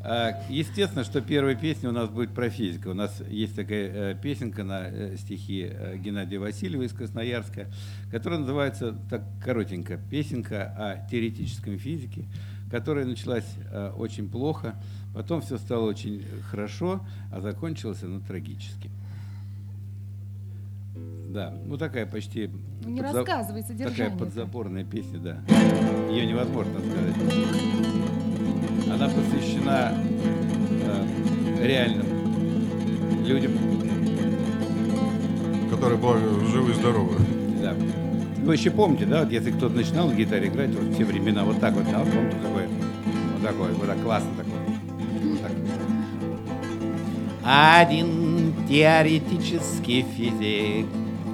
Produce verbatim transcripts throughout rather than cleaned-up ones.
Естественно, что первая песня у нас будет про физику. У нас есть такая песенка на стихи Геннадия Васильева из Красноярска, которая называется так коротенько «Песенка о теоретическом физике», которая началась очень плохо, потом все стало очень хорошо, а закончилась она трагически. Да, ну такая почти... Не подза... рассказывай содержание. Такая подзаборная песня, да. Ее невозможно сказать. Она посвящена э, реальным людям, которые были живы и здоровы. Да. Вы еще помните, да, вот если кто-то начинал на гитаре играть, вот все времена, вот так вот, да, вот помните, такое, вот такое, вот так классно такое. Вот так. Один теоретический физик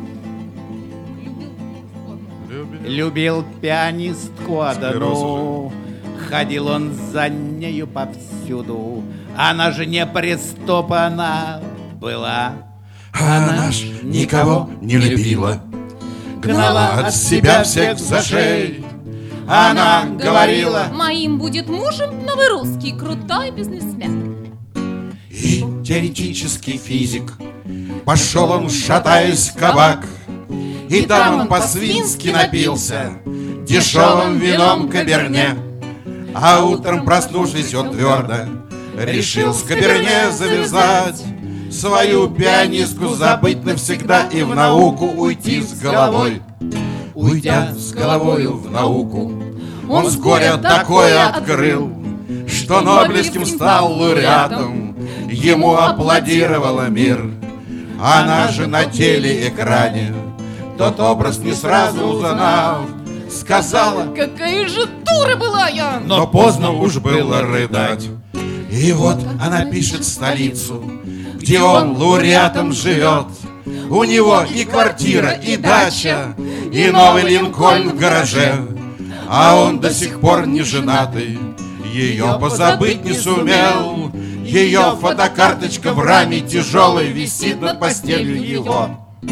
любил, любил пианистку одну. Ходил он за нею повсюду, она же неприступна была. Она ж никого не любила, гнала от себя всех за шею. Она говорила: моим будет мужем новый русский крутой бизнесмен. И теоретический физик пошел он, шатаясь, в кабак, и там он по-свински напился дешевым вином каберне. А утром, проснувшись, он твердо решил с каберне завязать, свою пианистку забыть навсегда и в науку уйти с головой. Уйдя с головою в науку, он с горя такое открыл, что Нобелевским стал лауреатом, ему аплодировала мир. Она же на телеэкране тот образ не сразу узнав, сказала: какая же дура была я! Но поздно уж было рыдать. И вот она пишет столицу, где он лауреатом живет. У него и квартира, и дача, и новый Линкольн в гараже. А он до сих пор не женатый, ее позабыть не сумел. Ее фотокарточка в раме тяжелой висит над постелью его.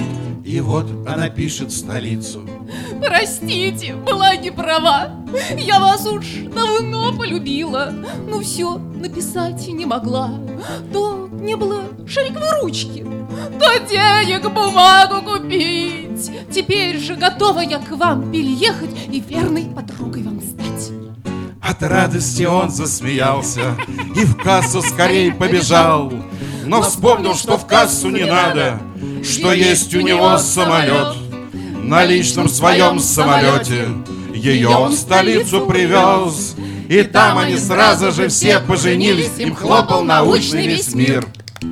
И вот она пишет столицу: простите, была не права, я вас уж давно полюбила, но все написать не могла. То не было шариковой ручки, то денег бумагу купить. Теперь же готова я к вам переехать и верной подругой вам стать. От радости он засмеялся и в кассу скорей побежал, но вспомнил, что в кассу не надо, что есть у него самолет. На личном своем самолете ее он в столицу привез, и там они сразу же все поженились, им хлопал научный весь мир.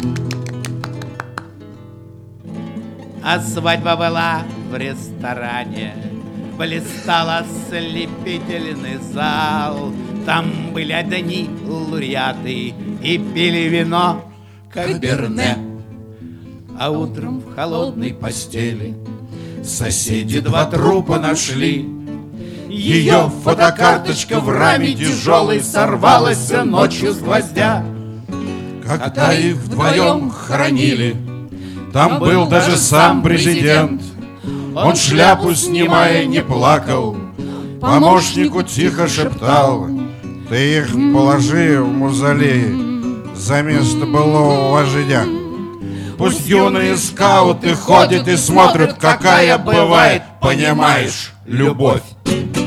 А свадьба была в ресторане, блистал ослепительный зал. Там были одни лауреаты и пили вино каберне. А утром в холодной постели соседи два трупа нашли. Ее фотокарточка в раме тяжелой сорвалась ночью с гвоздя. Когда их вдвоем хоронили, там был даже сам президент. Он шляпу снимая не плакал, помощнику тихо шептал: ты их положи в мавзолей за место былого вождя. Пусть юные скауты ходят и смотрят, какая бывает, понимаешь, любовь.